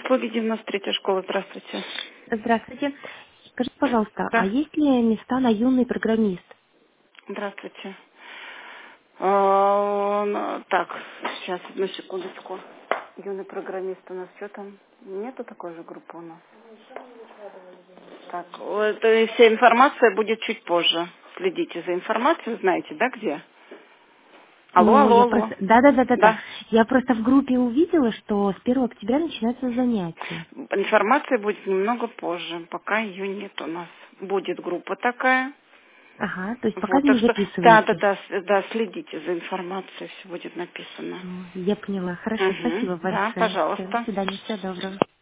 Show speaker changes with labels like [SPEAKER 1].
[SPEAKER 1] услуги 93-я школа. Здравствуйте.
[SPEAKER 2] Здравствуйте. Скажите, пожалуйста, а
[SPEAKER 1] Да,
[SPEAKER 2] есть ли места на юный программист?
[SPEAKER 1] здравствуйте. Так, сейчас, одну секундочку. Юный программист у нас что там? Нету такой же группы у нас. Так, вот, вся информация будет чуть позже. Следите за информацией, знаете, да, где? Алло,
[SPEAKER 2] Ну,
[SPEAKER 1] алло,
[SPEAKER 2] я
[SPEAKER 1] алло.
[SPEAKER 2] просто... Да.
[SPEAKER 1] Да.
[SPEAKER 2] Я просто в группе увидела, что с 1 октября начинаются занятия.
[SPEAKER 1] Информация будет немного позже, пока ее нет у нас. Будет группа такая.
[SPEAKER 2] Ага, то есть пока
[SPEAKER 1] Вот,
[SPEAKER 2] не
[SPEAKER 1] так что, да, да,
[SPEAKER 2] записываете.
[SPEAKER 1] да, да, следите за информацией, все будет написано.
[SPEAKER 2] Я поняла. Хорошо,
[SPEAKER 1] Угу,
[SPEAKER 2] спасибо
[SPEAKER 1] да,
[SPEAKER 2] большое. Все, до
[SPEAKER 1] пожалуйста.
[SPEAKER 2] свидания, всего доброго.